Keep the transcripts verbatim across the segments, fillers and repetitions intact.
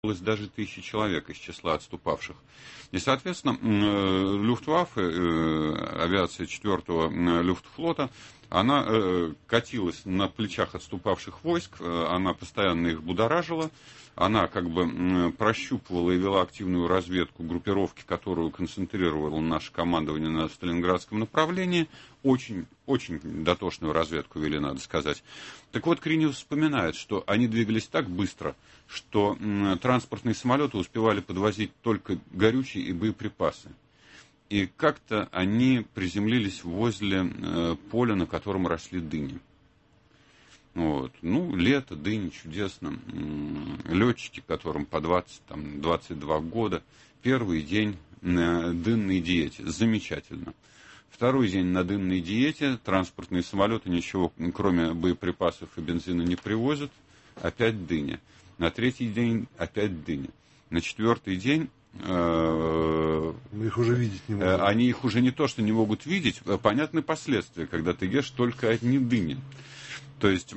даже тысячи человек из числа отступавших. И, соответственно, Люфтваффе, авиация четвёртого Люфтфлота, она катилась на плечах отступавших войск, она постоянно их будоражила, она как бы прощупывала и вела активную разведку группировки, которую концентрировало наше командование на Сталинградском направлении. Очень, очень дотошную разведку вели, надо сказать. Так вот, Криниус вспоминает, что они двигались так быстро, что транспортные самолеты успевали подвозить только горючие и боеприпасы. И как-то они приземлились возле э, поля, на котором росли дыни. Вот. Ну, лето, дыни, чудесно. Летчики, которым по двадцать, там, двадцать два года, первый день на дынной диете. Замечательно. Второй день на дынной диете, транспортные самолеты ничего, кроме боеприпасов и бензина, не привозят. Опять дыня. На третий день опять дыня. На четвертый день... Мы их уже видеть не можем. Они их уже не то, что не могут видеть, понятны последствия, когда ты ешь только одни дыни. То есть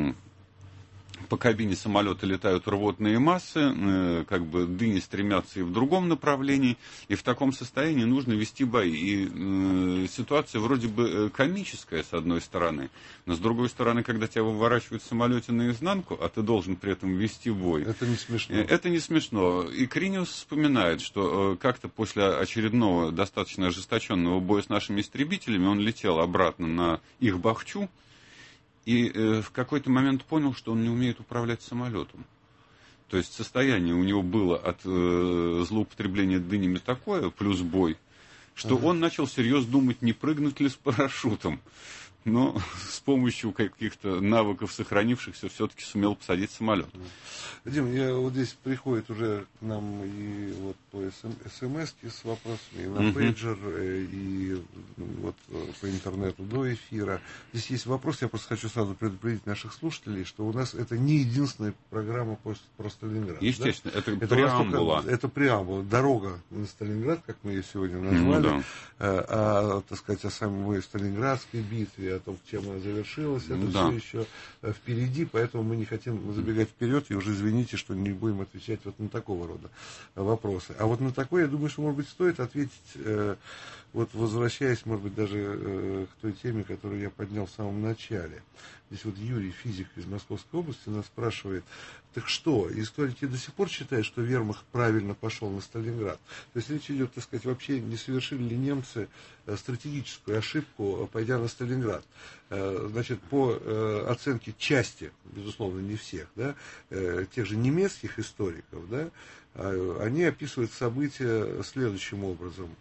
по кабине самолета летают рвотные массы, как бы дыни стремятся и в другом направлении, и в таком состоянии нужно вести бои. И ситуация вроде бы комическая, с одной стороны, но с другой стороны, когда тебя выворачивают в самолете наизнанку, а ты должен при этом вести бой. Это не смешно. Это не смешно. И Криниус вспоминает, что как-то после очередного достаточно ожесточенного боя с нашими истребителями он летел обратно на их Бахчу, и э, в какой-то момент понял, что он не умеет управлять самолетом. То есть состояние у него было от э, злоупотребления дынями такое, плюс бой, что ага. он начал серьезно думать, не прыгнуть ли с парашютом. Но с помощью каких-то навыков сохранившихся все-таки сумел посадить самолет. Дим, я вот здесь приходит уже к нам и вот по смс-ке с вопросами, и на uh-huh. пейджер, и вот по интернету до эфира. Здесь есть вопрос, я просто хочу сразу предупредить наших слушателей, что у нас это не единственная программа по, про Сталинград. Естественно, да? это, это преамбула. Это преамбула, дорога на Сталинград, как мы ее сегодня назвали, ну, да. а, так сказать, о самой Сталинградской битве, о том, чем она завершилась, это да. все еще впереди, поэтому мы не хотим забегать вперед, и уже извините, что не будем отвечать вот на такого рода вопросы. А вот на такой, я думаю, что, может быть, стоит ответить, э, вот возвращаясь, может быть, даже э, к той теме, которую я поднял в самом начале. Здесь вот Юрий, физик из Московской области, нас спрашивает, так что, историки до сих пор считают, что вермахт правильно пошел на Сталинград? То есть речь идет, так сказать, вообще не совершили ли немцы стратегическую ошибку, пойдя на Сталинград? Значит, по оценке части, безусловно, не всех, да, тех же немецких историков, да, они описывают события следующим образом,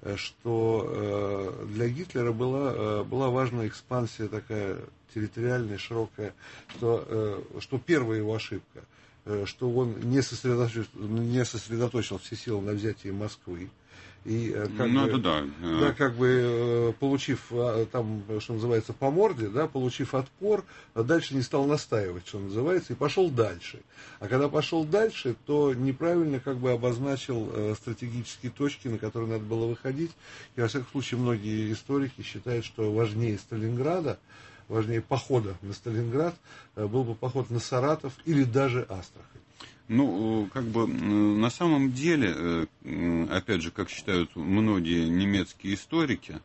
что для Гитлера была, была важна экспансия такая территориальная, широкая, что, что первая его ошибка, что он не сосредоточил, не сосредоточил все силы на взятии Москвы. И как, ну, бы, да. Да, как бы получив там, что называется, по морде, да, получив отпор, дальше не стал настаивать, что называется, и пошел дальше. А когда пошел дальше, то неправильно как бы обозначил стратегические точки, на которые надо было выходить. И во всяком случае многие историки считают, что важнее Сталинграда, важнее похода на Сталинград был бы поход на Саратов или даже Астрахань. Ну, как бы на самом деле, опять же, как считают многие немецкие историки,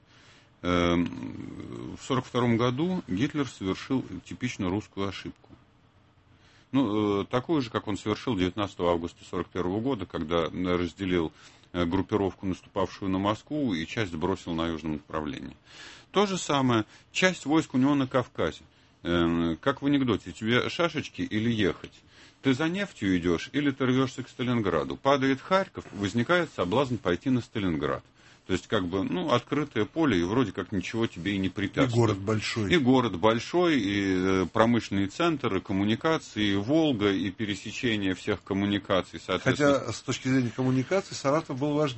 в сорок втором году Гитлер совершил типично русскую ошибку. Ну, такую же, как он совершил девятнадцатого августа сорок первого года, когда разделил группировку, наступавшую на Москву, и часть бросил на южном направлении. То же самое, часть войск у него на Кавказе. Как в анекдоте, тебе шашечки или ехать? Ты за нефтью идешь или ты рвешься к Сталинграду? Падает Харьков, возникает соблазн пойти на Сталинград. То есть, как бы, ну, открытое поле, и вроде как ничего тебе и не препятствует. И город большой. И город большой, и промышленный центр, и коммуникации, и Волга, и пересечение всех коммуникаций. Хотя, с точки зрения коммуникаций, Саратов был важнее.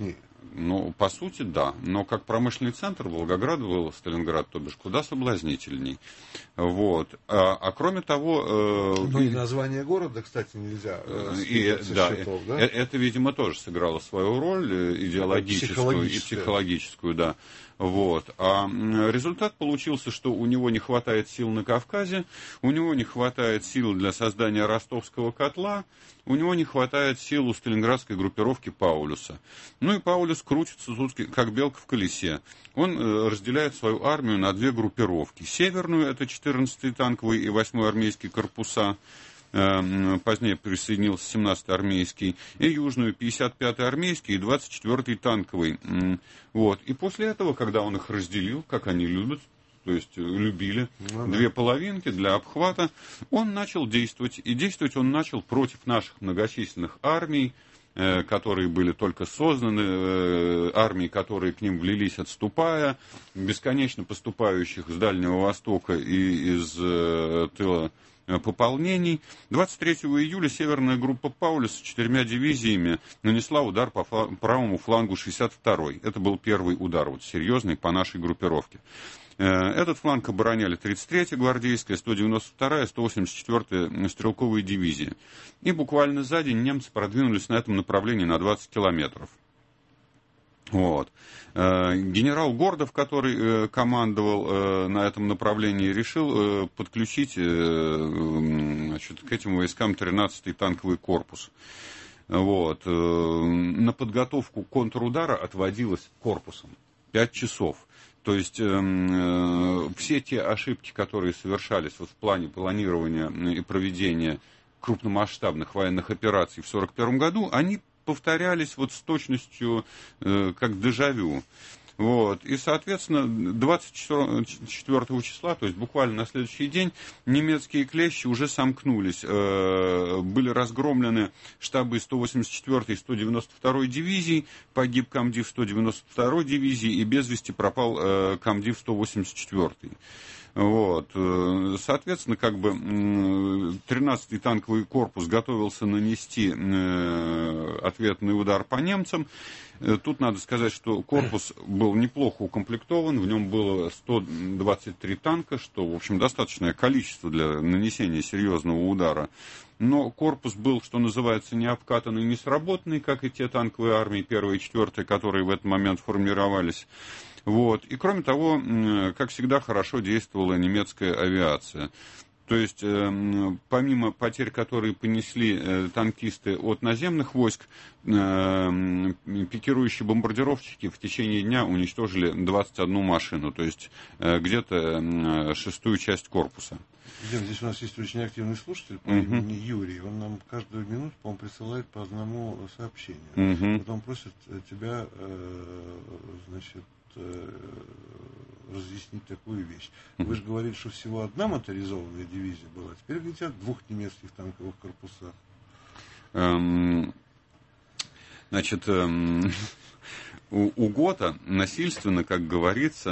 Ну, по сути, да. Но как промышленный центр Волгоград был, Сталинград, то бишь, куда соблазнительней. Вот. А, а кроме того... Э, ну, и название города, кстати, нельзя и, да, счетов, да? Это, видимо, тоже сыграло свою роль идеологическую и психологическую, да. Вот. А результат получился, что у него не хватает сил на Кавказе, у него не хватает сил для создания ростовского котла, у него не хватает сил у сталинградской группировки Паулюса. Ну и Паулюс крутится тут как белка в колесе. Он разделяет свою армию на две группировки. Северную, это четырнадцатый танковый и восьмой армейский корпуса, позднее присоединился семнадцатый армейский, и южную, пятьдесят пятый армейский и двадцать четвёртый танковый. Вот. И после этого, когда он их разделил, как они любят, то есть любили, ну, да. две половинки для обхвата, он начал действовать. И действовать он начал против наших многочисленных армий, э, которые были только созданы, э, армий, которые к ним влились, отступая, бесконечно поступающих с Дальнего Востока и из э, тыла пополнений. двадцать третьего июля северная группа Паулюса с четырьмя дивизиями нанесла удар по правому флангу шестьдесят второй. Это был первый удар, вот, серьезный по нашей группировке. Этот фланг обороняли тридцать третья гвардейская, сто девяносто вторая, сто восемьдесят четвёртая стрелковые дивизии. И буквально за день немцы продвинулись на этом направлении на двадцать километров. Вот. Генерал Гордов, который командовал на этом направлении, решил подключить, значит, к этим войскам тринадцатый танковый корпус. Вот. На подготовку контрудара отводилось корпусом пять часов. То есть э, все те ошибки, которые совершались вот в плане планирования и проведения крупномасштабных военных операций в сорок первом году, они повторялись вот с точностью э, как дежавю. Вот. И, соответственно, двадцать четвёртого числа, то есть буквально на следующий день, немецкие клещи уже сомкнулись. Э, были разгромлены штабы сто восемьдесят четвёртой и сто девяносто второй дивизий, погиб комдив сто девяносто второй дивизии и без вести пропал э, комдив сто восемьдесят четвёртой. Вот. Соответственно, как бы тринадцатый танковый корпус готовился нанести ответный удар по немцам. Тут надо сказать, что корпус был неплохо укомплектован, в нем было сто двадцать три танка, что, в общем, достаточное количество для нанесения серьезного удара. Но корпус был, что называется, не обкатанный, не сработанный, как и те танковые армии первой и четвёртой, которые в этот момент формировались. Вот. И кроме того, как всегда, хорошо действовала немецкая авиация. То есть, помимо потерь, которые понесли танкисты от наземных войск, пикирующие бомбардировщики в течение дня уничтожили двадцать одну машину, то есть где-то шестую часть корпуса. Здесь у нас есть очень активный слушатель по uh-huh. имени Юрий. Он нам каждую минуту, по-моему, присылает по одному сообщению. Uh-huh. Потом просит тебя, значит, разъяснить такую вещь. Вы же говорите, что всего одна моторизованная дивизия была. Теперь говорите о двух немецких танковых корпусах. Um, значит, um, у, у Гота насильственно, как говорится,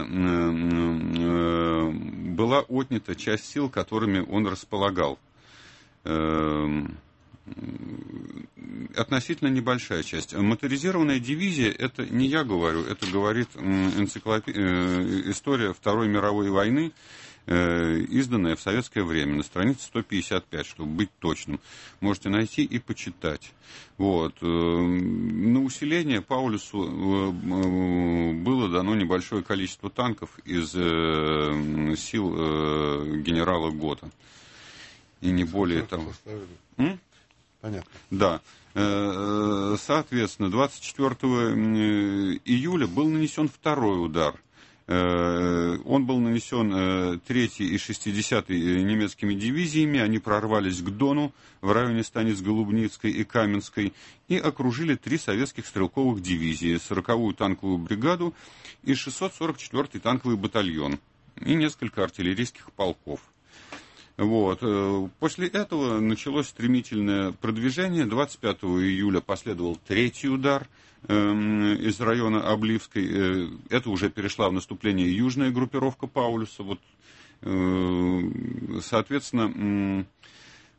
uh, была отнята часть сил, которыми он располагал. Uh, Относительно небольшая часть. Моторизированная дивизия, это не я говорю, это говорит энциклопи... история Второй мировой войны, изданная в советское время, на странице сто пятьдесят пять, чтобы быть точным. Можете найти и почитать. Вот. На усиление Паулюсу было дано небольшое количество танков из сил генерала Гота. И не более того. Понятно. Да. Соответственно, двадцать четвёртого июля был нанесен второй удар. Он был нанесен третьей и шестидесятой немецкими дивизиями. Они прорвались к Дону в районе станиц Голубницкой и Каменской и окружили три советских стрелковых дивизии, сороковую танковую бригаду и шестьсот сорок четвёртый танковый батальон и несколько артиллерийских полков. Вот. После этого началось стремительное продвижение. двадцать пятого июля последовал третий удар э, из района Обливской. Это уже перешла в наступление южная группировка Паулюса. Вот, э, соответственно,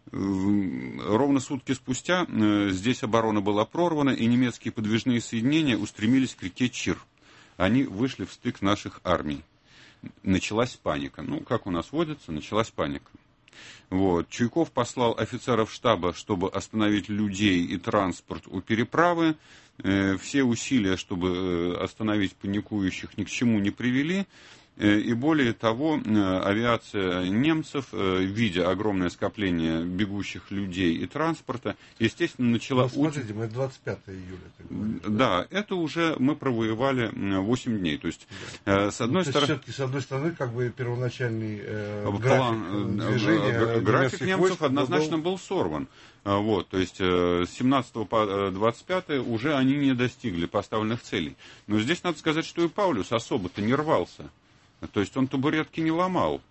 Ровно сутки спустя здесь оборона была прорвана, и немецкие подвижные соединения устремились к реке Чир. Они вышли в стык наших армий. Началась паника. Ну, как у нас водится, началась паника. Вот. Чуйков послал офицеров штаба, чтобы остановить людей и транспорт у переправы. Все усилия, чтобы остановить паникующих, ни к чему не привели. И более того, авиация немцев, видя огромное скопление бегущих людей и транспорта, естественно, начала... Ну, смотрите, мы двадцать пятого июля. Говорите, да, да, это уже мы провоевали восемь дней. То есть, да. с одной ну, стороны... Все-таки, с одной стороны, как бы первоначальный э, график движения... График немцев однозначно был... был сорван. Вот, то есть с семнадцатого по двадцать пятое уже они не достигли поставленных целей. Но здесь надо сказать, что и Паулюс особо-то не рвался. То есть он табуретки не ломал.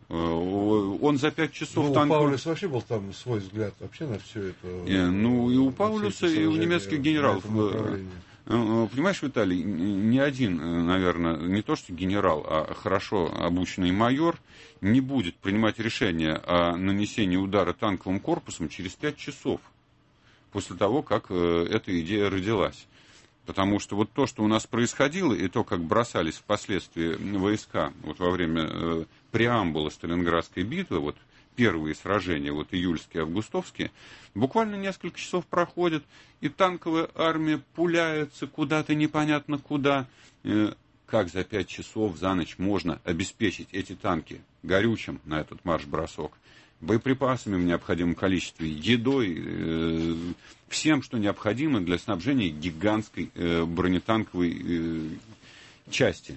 Он за пять часов... Ну, танков... у Паулюса вообще был там свой взгляд вообще на все это. И, ну, и у Паулюса, и у немецких генералов. Понимаешь, Виталий, ни один, наверное, не то что генерал, а хорошо обученный майор не будет принимать решение о нанесении удара танковым корпусом через пять часов после того, как эта идея родилась. Потому что вот то, что у нас происходило, и то, как бросались впоследствии войска вот во время э, преамбулы Сталинградской битвы, вот первые сражения, вот июльские, августовские, буквально несколько часов проходит, и танковая армия пуляется куда-то непонятно куда. Э, как за пять часов за ночь можно обеспечить эти танки горючим на этот марш-бросок, боеприпасами в необходимом количестве, едой, э, всем, что необходимо для снабжения гигантской э, бронетанковой э, части.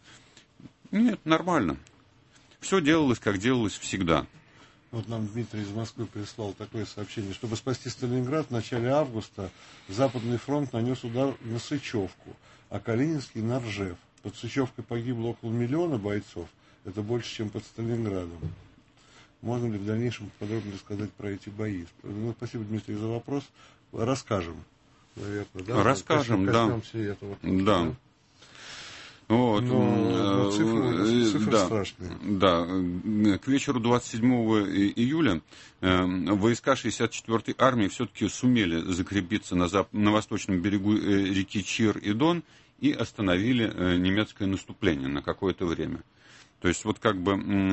Нет, нормально. Все делалось, как делалось всегда. Вот нам Дмитрий из Москвы прислал такое сообщение. Чтобы спасти Сталинград, в начале августа Западный фронт нанес удар на Сычевку, а Калининский на Ржев. Под Сычевкой погибло около миллиона бойцов. Это больше, чем под Сталинградом. Можно ли в дальнейшем подробно рассказать про эти бои? Ну, спасибо, Дмитрий, за вопрос. Расскажем, наверное, да? Расскажем, да. Этого, да. да. Вот. Но, но цифры, цифры да, страшные. Да. К вечеру двадцать седьмого июля войска шестьдесят четвёртой армии все-таки сумели закрепиться на, зап... на восточном берегу реки Чир и Дон и остановили немецкое наступление на какое-то время. То есть вот как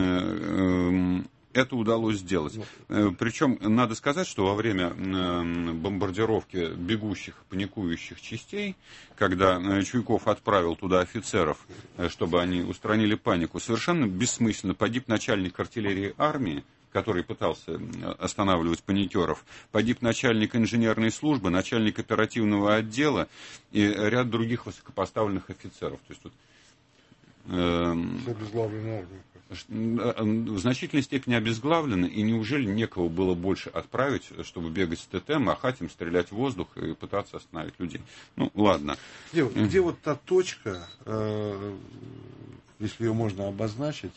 бы... Это удалось сделать. Причем надо сказать, что во время бомбардировки бегущих, паникующих частей, когда Чуйков отправил туда офицеров, чтобы они устранили панику, совершенно бессмысленно погиб начальник артиллерии армии, который пытался останавливать паникеров, погиб начальник инженерной службы, начальник оперативного отдела и ряд других высокопоставленных офицеров. То есть тут Все обезглавленная армия. В значительной степени обезглавлено, и неужели некого было больше отправить, чтобы бегать с ТТ, махать им, стрелять в воздух и пытаться остановить людей? Ну, ладно. Где, где вот та точка, э, если ее можно обозначить,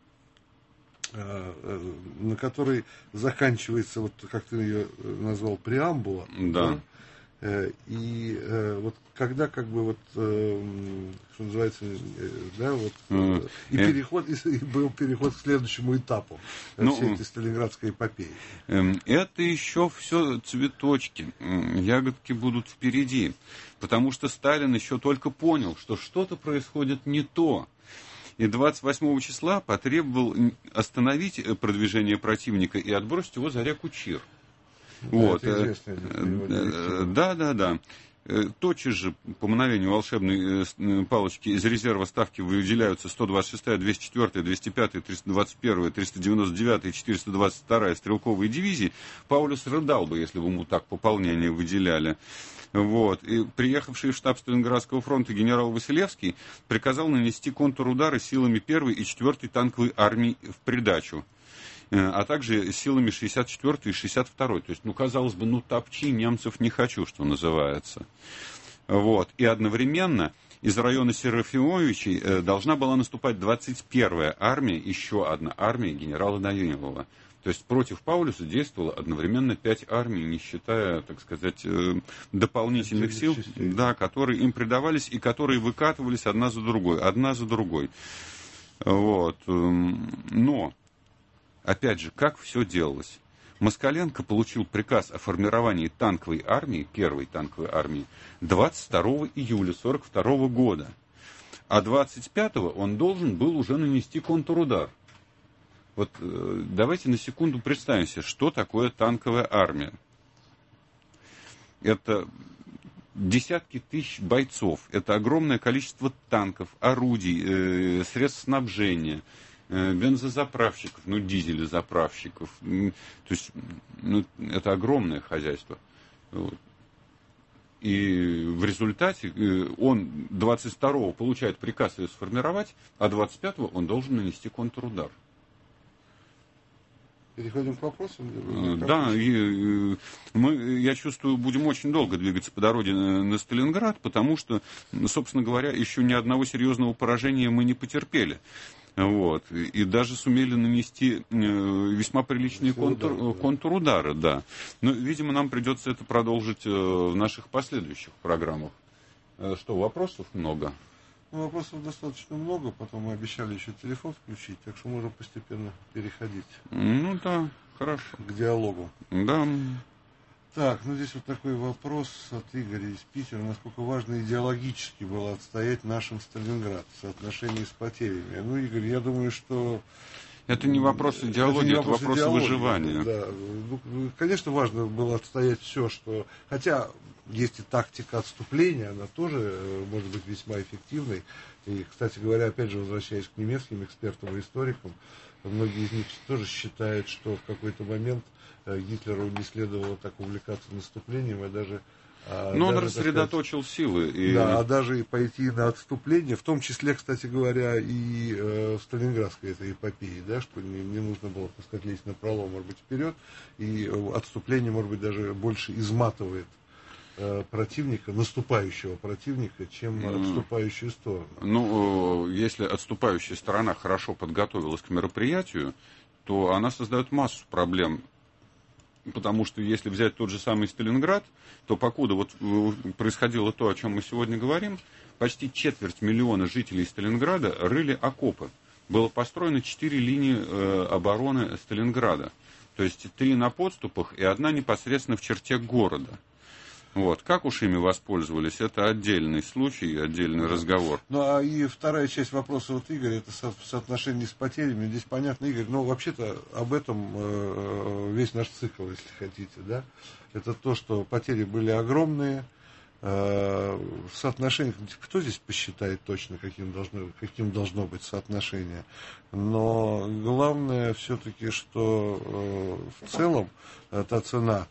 э, э, на которой заканчивается, вот как ты ее назвал, преамбула, да. Да? Э, и э, вот когда как бы вот э, что называется, э, да, вот э, и э, переход, и, и был переход к следующему этапу ну, всей этой сталинградской эпопеи. Это еще все цветочки, ягодки будут впереди, потому что Сталин еще только понял, что что-то происходит не то. И двадцать восьмого числа потребовал остановить продвижение противника и отбросить его за реку Чир. Вот. Да, да, да. Тотчас же, по мгновению волшебной палочки, из резерва ставки выделяются сто двадцать шестая, двести четвёртая, двести пятая, триста двадцать первая, триста девяносто девятая и четыреста двадцать вторая стрелковые дивизии. Паулюс рыдал бы, если бы ему так пополнение выделяли. Вот. И приехавший в штаб Сталинградского фронта генерал Василевский приказал нанести контрудары силами первой и четвёртой танковой армии в придачу, а также силами шестьдесят четвёртой и шестьдесят второй. То есть, ну, казалось бы, ну, топчи немцев не хочу, что называется. Вот. И одновременно из района Серафимовичей должна была наступать двадцать первая армия, еще одна армия генерала Наемова. То есть против Паулюса действовало одновременно пять армий, не считая, так сказать, дополнительных сил, да, которые им придавались и которые выкатывались одна за другой, одна за другой. Вот. Но... Опять же, как все делалось? Москаленко получил приказ о формировании танковой армии, первой танковой армии, двадцать второго июля сорок второго года. А двадцать пятого он должен был уже нанести контрудар. Вот э, давайте на секунду представим себе, что такое танковая армия. Это десятки тысяч бойцов, это огромное количество танков, орудий, э, средств снабжения, э, бензозаправщиков, ну, дизелезаправщиков. То есть, ну, это огромное хозяйство. Вот. И в результате э, он двадцать второго получает приказ ее сформировать, а двадцать пятого он должен нанести контрудар. Переходим к вопросам? Да, и, мы, я чувствую, будем очень долго двигаться по дороге на, на Сталинград, потому что, собственно говоря, еще ни одного серьезного поражения мы не потерпели. Вот. И даже сумели нанести весьма приличные контур, удар, да. контрудары. Да. Но, видимо, нам придется это продолжить в наших последующих программах. Что, вопросов много? Ну, вопросов достаточно много, потом мы обещали еще телефон включить, так что можем постепенно переходить. Ну да, хорошо. К диалогу. Да. Так, ну здесь вот такой вопрос от Игоря из Питера. Насколько важно идеологически было отстоять нашим Сталинград в соотношении с потерями? Ну, Игорь, я думаю, что... Это не вопрос идеологии, это, это вопрос, вопрос выживания. Да. Ну, конечно, важно было отстоять все, что... Хотя есть и тактика отступления, она тоже может быть весьма эффективной. И, кстати говоря, опять же, возвращаясь к немецким экспертам и историкам, многие из них тоже считают, что в какой-то момент Гитлеру не следовало так увлекаться наступлением, а даже... Но он рассредоточил сказать, силы. И... Да, а даже и пойти на отступление, в том числе, кстати говоря, и э, в Сталинградской этой эпопее, да, что не, не нужно было, так сказать, лезть на пролом, может быть, вперед, и отступление, может быть, даже больше изматывает э, противника, наступающего противника, чем mm. отступающую сторону. Ну, если отступающая сторона хорошо подготовилась к мероприятию, то она создает массу проблем. Потому что если взять тот же самый Сталинград, то покуда вот происходило то, о чем мы сегодня говорим, почти четверть миллиона жителей Сталинграда рыли окопы. Было построено четыре линии э, обороны Сталинграда. То есть три на подступах и одна непосредственно в черте города. Вот. Как уж ими воспользовались, это отдельный случай, отдельный разговор. Ну, а и вторая часть вопроса вот Игоря, это со, в соотношении с потерями. Здесь понятно, Игорь, ну, вообще-то об этом э, весь наш цикл, если хотите, да. Это то, что потери были огромные. Э, в соотношениях, кто здесь посчитает точно, каким должно, каким должно быть соотношение. Но главное все-таки, что э, в целом э, та цена,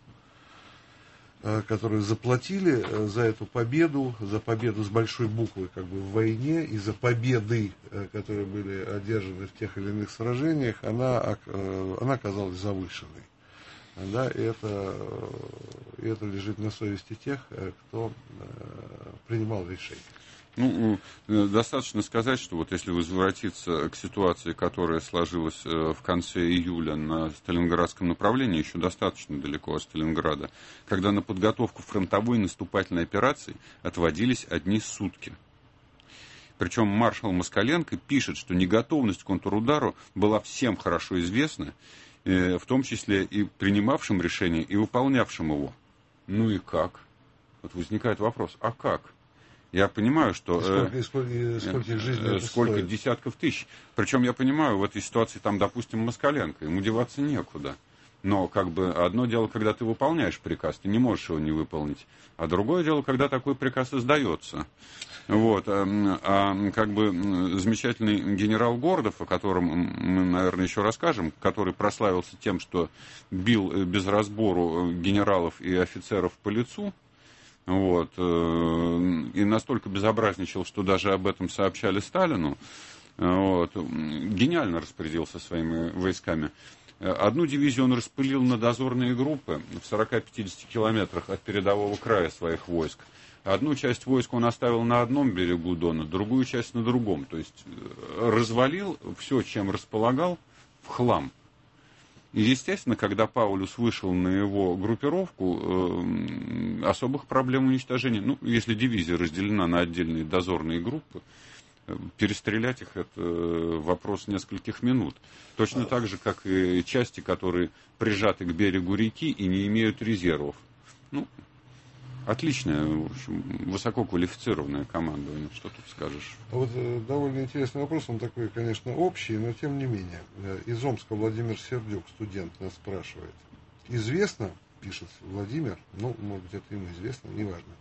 которые заплатили за эту победу, за победу с большой буквы как бы в войне и за победы, которые были одержаны в тех или иных сражениях, она, она оказалась завышенной. Да, и это, и это лежит на совести тех, кто принимал решение. Ну, достаточно сказать, что вот если возвратиться к ситуации, которая сложилась в конце июля на Сталинградском направлении, еще достаточно далеко от Сталинграда, когда на подготовку фронтовой наступательной операции отводились одни сутки. Причем маршал Москаленко пишет, что неготовность к контрудару была всем хорошо известна, в том числе и принимавшим решение, и выполнявшим его. Ну и как? Вот возникает вопрос, а как? Я понимаю, что... Сколько, э, сколько, сколько, жизней сколько десятков тысяч. Причем я понимаю, в этой ситуации, там, допустим, Москаленко, ему деваться некуда. Но как бы одно дело, когда ты выполняешь приказ, ты не можешь его не выполнить. А другое дело, когда такой приказ издается. Вот. А, а как бы замечательный генерал Гордов, о котором мы, наверное, еще расскажем, который прославился тем, что бил без разбору генералов и офицеров по лицу, вот, и настолько безобразничал, что даже об этом сообщали Сталину, вот, гениально распорядился своими войсками. Одну дивизию он распылил на дозорные группы в сорока-пятидесяти километрах от передового края своих войск. Одну часть войск он оставил на одном берегу Дона, другую часть на другом. То есть развалил все, чем располагал, в хлам. И, естественно, когда Паулюс вышел на его группировку, э, особых проблем уничтожения, ну, если дивизия разделена на отдельные дозорные группы, перестрелять их — это вопрос нескольких минут. Точно так же, как и части, которые прижаты к берегу реки и не имеют резервов. Ну, отличная, в общем, высококвалифицированная командование, что тут скажешь. Вот довольно интересный вопрос, он такой, конечно, общий, но тем не менее. Из Омска Владимир Сердюк, студент, нас спрашивает. Известно, пишет Владимир, ну, может быть, это ему известно, неважно,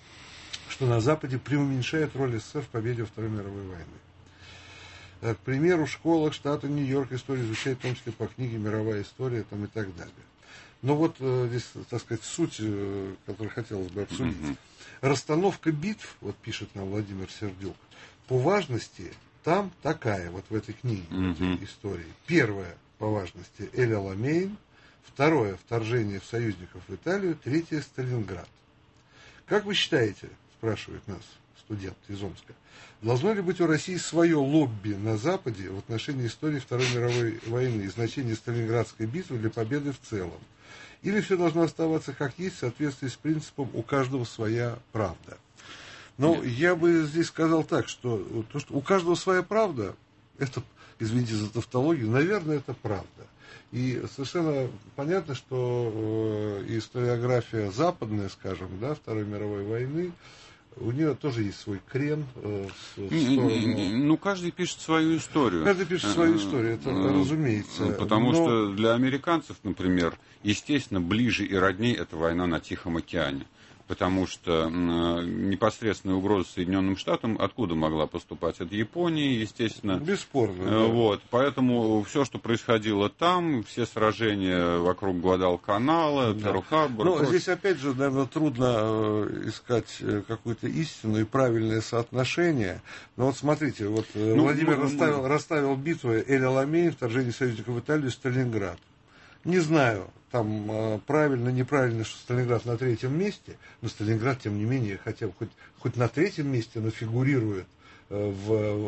что на Западе преуменьшает роль СССР в победе во Второй мировой войны. К примеру, в школах штата Нью-Йорк историю изучают, в том числе по книге «Мировая история» там, и так далее. Но вот здесь, так сказать, суть, которую хотелось бы обсудить. Mm-hmm. Расстановка битв, вот пишет нам Владимир Сердюк, по важности там такая, вот в этой книге, mm-hmm. в этой истории. Первое по важности Эль-Аламейн, второе вторжение союзников в Италию, третье Сталинград. Как вы считаете, спрашивает нас студент из Омска, должно ли быть у России свое лобби на Западе в отношении истории Второй мировой войны и значения Сталинградской битвы для победы в целом? Или все должно оставаться как есть в соответствии с принципом «у каждого своя правда»? Но Нет. я бы здесь сказал так, что, то, что у каждого своя правда, это, извините за тавтологию, наверное, это правда. И совершенно понятно, что э, историография западная, скажем, да, Второй мировой войны, у нее тоже есть свой крен. Э, в сторону... Ну, каждый пишет свою историю. Каждый пишет свою историю, это разумеется. Потому но... что для американцев, например, естественно, ближе и родней эта война на Тихом океане. Потому что непосредственная угроза Соединенным Штатам откуда могла поступать? От Японии, естественно. Бесспорно. Да. Вот, поэтому все, что происходило там, все сражения вокруг Гвадалканала, да. Перл-Харбор. Ну, здесь опять же, наверное, трудно искать какую-то истину и правильное соотношение. Но вот смотрите, вот ну, Владимир ну, расставил, ну... расставил битвы Эль-Аламейн, вторжение союзников в Италию, Сталинград. Не знаю, там э, правильно, неправильно, что Сталинград на третьем месте, но Сталинград, тем не менее, хотя бы хоть, хоть на третьем месте, но фигурирует э, в,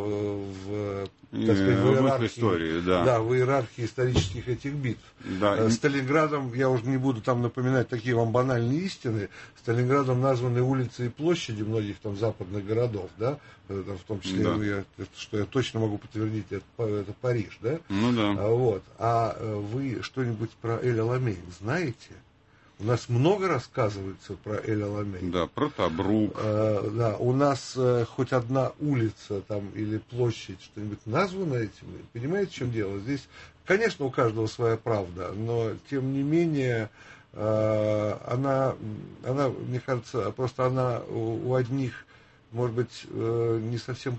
в, так сказать, в, иерархии, истории, да. Да, в иерархии исторических этих битв. Да. Э, Сталинградом, я уже не буду там напоминать такие вам банальные истины, Сталинградом названы улицы и площади многих там западных городов, да, в том числе, да. я, что я точно могу подтвердить, это, это Париж, да? Ну да. А, вот. А вы что-нибудь про Эль-Аламейн знаете? У нас много рассказывается про Эль-Аламейн. Да, про Тобрук. А, да, у нас а, хоть одна улица там или площадь, что-нибудь названо этим. Понимаете, в чем дело? Здесь, конечно, у каждого своя правда, но тем не менее... Она, она, мне кажется, просто она у одних, может быть, не совсем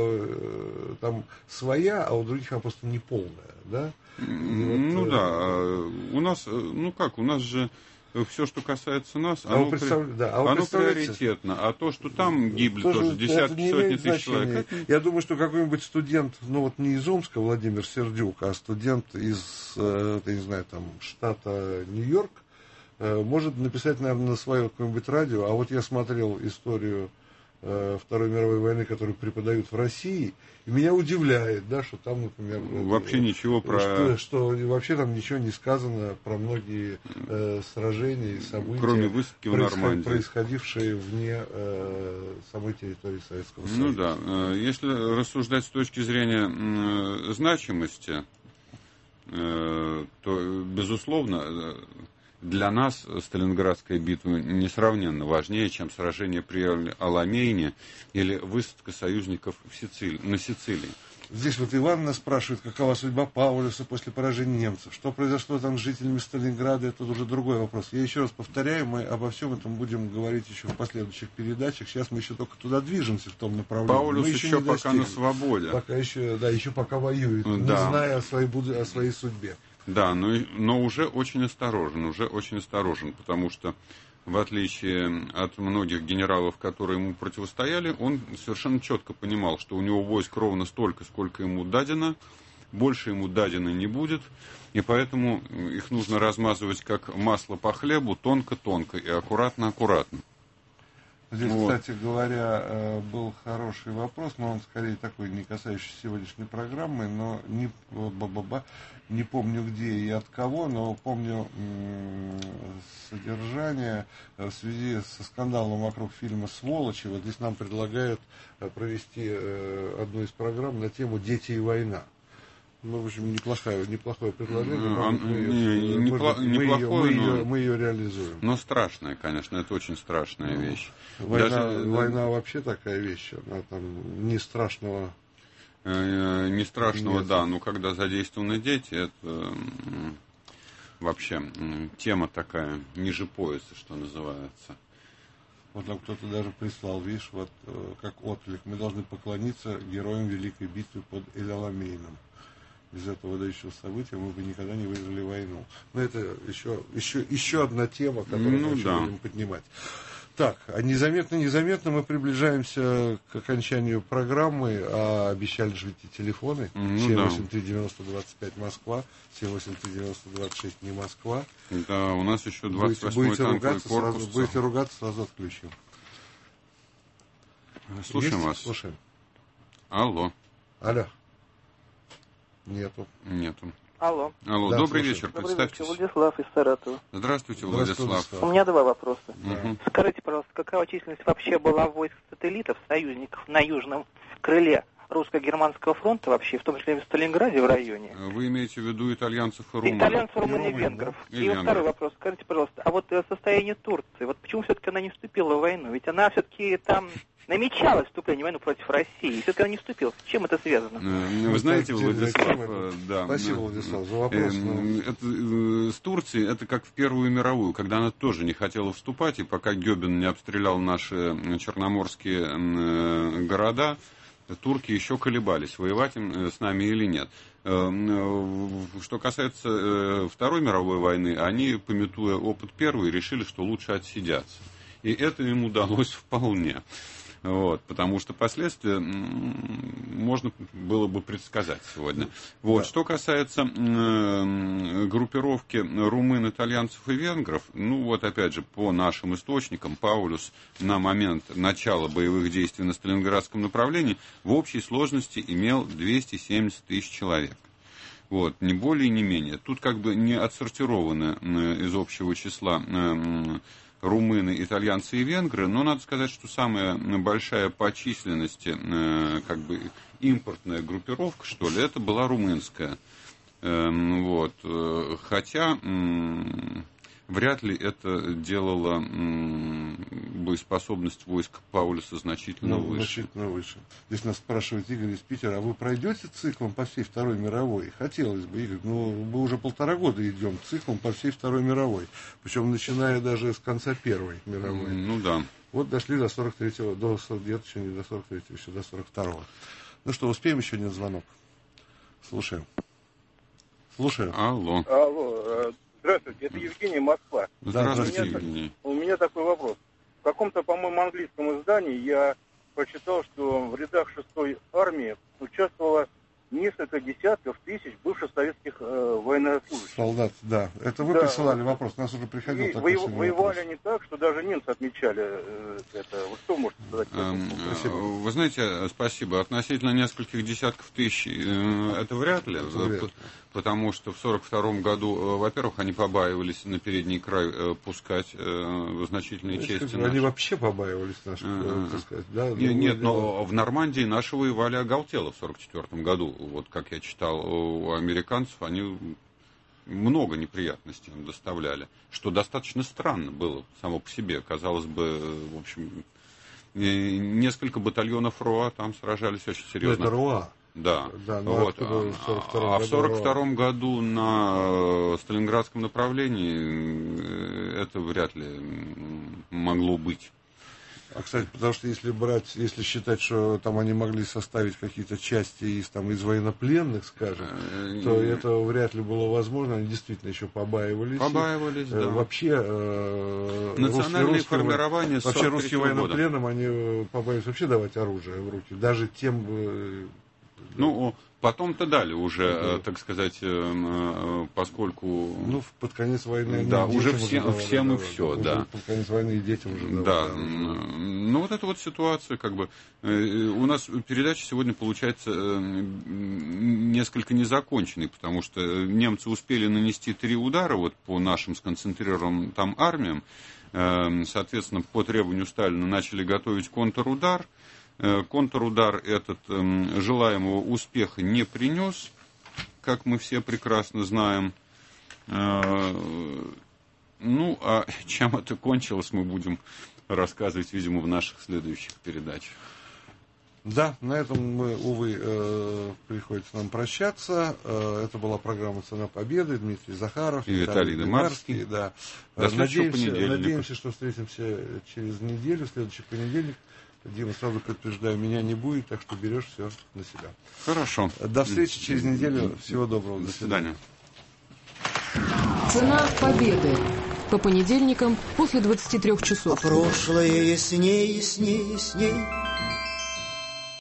там своя, а у других она просто неполная, да? И ну вот, да, у нас, ну как, у нас же все, что касается нас, а оно, представ... да, а оно приоритетно, а то, что там гибли тоже, тоже десятки, сотни тысяч человек. Я думаю, что какой-нибудь студент, ну вот не из Омска, Владимир Сердюк, а студент из, я не знаю, там, штата Нью-Йорк, может написать, наверное, на свое какое-нибудь радио. А вот я смотрел историю э, Второй мировой войны, которую преподают в России, и меня удивляет, да, что там, например... Вообще это, ничего про... Что, что вообще там ничего не сказано про многие э, сражения и события, кроме высадки в Нормандии, происходившие вне э, самой территории Советского Союза. Ну да, если рассуждать с точки зрения э, значимости, э, то, безусловно... Для нас Сталинградская битва несравненно важнее, чем сражение при Аламейне или высадка союзников в Сицилии, на Сицилии. Здесь вот Иван нас спрашивает, какова судьба Паулюса после поражения немцев. Что произошло там с жителями Сталинграда, это уже другой вопрос. Я еще раз повторяю, мы обо всем этом будем говорить еще в последующих передачах. Сейчас мы еще только туда движемся в том направлении. Паулюс мы еще, еще пока на свободе. Пока еще, да, еще пока воюет, да. Не зная о своей, о своей судьбе. Да, но, но уже очень осторожен, уже очень осторожен, потому что, в отличие от многих генералов, которые ему противостояли, он совершенно четко понимал, что у него войск ровно столько, сколько ему дадено, больше ему дадено не будет, и поэтому их нужно размазывать как масло по хлебу, тонко-тонко и аккуратно-аккуратно. Здесь, вот. Кстати говоря, был хороший вопрос, но он скорее такой, не касающийся сегодняшней программы, но не, не помню где и от кого, но помню содержание в связи со скандалом вокруг фильма «Сволочи». Вот здесь нам предлагают провести одну из программ на тему «Дети и война». Ну, в общем, неплохое, неплохое предложение. А, мы, ее, не, непло, мы, неплохое, ее, мы, но, ее, мы ее реализуем. Но страшная, конечно, это очень страшная ну, вещь. Война, Даже, война да, вообще такая вещь, она там не страшного. Э, не страшного, нет. Да, но когда задействованы дети, это вообще тема такая ниже пояса, что называется. Вот там кто-то даже прислал, видишь, вот как отклик. Мы должны поклониться героям Великой битвы под Эль-Аламейном. Без этого выдающего события мы бы никогда не выиграли войну. Но это еще, еще, еще одна тема, которую ну, мы да. будем поднимать. Так, а незаметно-незаметно мы приближаемся к окончанию программы, а обещали же ведь и телефоны. Ну, семь восемь три девяносто двадцать пять Москва, семь восемь три девяносто двадцать шесть не Москва. Да, у нас еще двадцать восьмой танковый корпус. Сразу, будете ругаться, сразу отключим. Слушаем Есть? вас. Слушаем. Алло. Алло. Нету. Нету. Алло. Алло, да, добрый слушай. вечер, добрый представьтесь. Вечер. Владислав из Саратова. Здравствуйте, Здравствуйте, Владислав. У меня два вопроса. Угу. Скажите, пожалуйста, какая численность вообще была войск сателлитов, союзников на южном крыле русско-германского фронта, вообще, в том числе в Сталинграде в районе? Вы имеете в виду итальянцев и румын? Итальянцев, румын и венгров. И, и вот второй вопрос. Скажите, пожалуйста, а вот состояние Турции, вот почему все-таки она не вступила в войну? Ведь она все-таки там намечалось вступление в войну против России, и все-таки она не вступила. С чем это связано? Вы, Вы знаете, Владислав, да, спасибо, Владислав, за вопрос. Но... Это, с Турцией это как в Первую мировую, когда она тоже не хотела вступать, и пока Гёбен не обстрелял наши черноморские города, турки еще колебались, воевать им с нами или нет. Что касается Второй мировой войны, они, памятуя опыт Первой, решили, что лучше отсидяться. И это им удалось вполне. Вот, потому что последствия можно было бы предсказать сегодня. Вот, да. Что касается э, группировки румын, итальянцев и венгров, ну вот опять же по нашим источникам, Паулюс на момент начала боевых действий на Сталинградском направлении в общей сложности имел двести семьдесят тысяч человек. Вот, не более, не менее. Тут как бы не отсортированы э, из общего числа э, румыны, итальянцы и венгры, но надо сказать, что самая большая по численности э, как бы импортная группировка, что ли, это была румынская. Э, вот. Хотя э, вряд ли это делало э, боеспособность войск Паулюса значительно ну, выше. Значительно выше. Здесь нас спрашивает Игорь из Питера, а вы пройдете циклом по всей Второй мировой? Хотелось бы, Игорь, но мы уже полтора года идем циклом по всей Второй мировой. Причем начиная даже с конца Первой мировой. Ну да. Вот дошли до сорок третьего, до, нет, еще не до сорок третьего, еще до сорок второго. Ну что, успеем еще один звонок? Слушаем. Слушаем. Алло. Алло. Здравствуйте, это Евгений, Москва. Здравствуйте, у меня, Евгений. У меня такой вопрос. В каком-то, по-моему, английском издании я прочитал, что в рядах шестой армии участвовало несколько десятков тысяч бывших советских э, военнослужащих. Солдат, да. Это вы да, присылали вот. вопрос, нас уже приходил И такой воев, Воевали вопрос. они так, что даже немцы отмечали э, это. Вот что можете сказать? Эм, вы знаете, спасибо. Относительно нескольких десятков тысяч э, это вряд ли. Это вряд ли. Потому что в сорок втором году, во-первых, они побаивались на передний край э, пускать э, значительные части. Скажу, они вообще побаивались наших, uh-huh. так сказать. Да, нет, нет, но в Нормандии наши воевали оголтело в сорок четвёртом году. Вот как я читал у американцев, они много неприятностей им доставляли. Что достаточно странно было само по себе. Казалось бы, в общем, несколько батальонов РОА там сражались очень серьезно. Это РОА. Да, да вот. А в сорок втором году на Сталинградском направлении это вряд ли могло быть. А, кстати, потому что если брать, если считать, что там они могли составить какие-то части из, там, из военнопленных, скажем, то это вряд ли было возможно. Они действительно еще побаивались. Побаивались, да. Вообще, э, национальные русские, формирования вообще русским военнопленным они побаивались вообще давать оружие в руки. Даже тем Ну, потом-то дали уже, да. так сказать, поскольку... Ну, под конец войны... Да, уже всем, давали, всем да, и все, да. да. Под конец войны и детям уже давали. Да, да. ну вот эта вот ситуация, как бы, у нас передача сегодня получается несколько незаконченной, потому что немцы успели нанести три удара вот по нашим сконцентрированным там армиям, соответственно, по требованию Сталина начали готовить контрудар. Контрудар этот желаемого успеха не принес, как мы все прекрасно знаем. Ну, а чем это кончилось, мы будем рассказывать, видимо, в наших следующих передачах. Да, на этом мы, увы, э, приходится нам прощаться. Э, это была программа «Цена победы». Дмитрий Захаров и Виталий Дымарский. Да. До надеемся, надеемся, что встретимся через неделю, в следующий понедельник. Дима, сразу предупреждаю, меня не будет, так что берешь все на себя. Хорошо. До встречи через неделю. Всего доброго. До свидания. «Цена победы». По понедельникам после двадцати трёх часов. А прошлое ясней, ясней, ясней.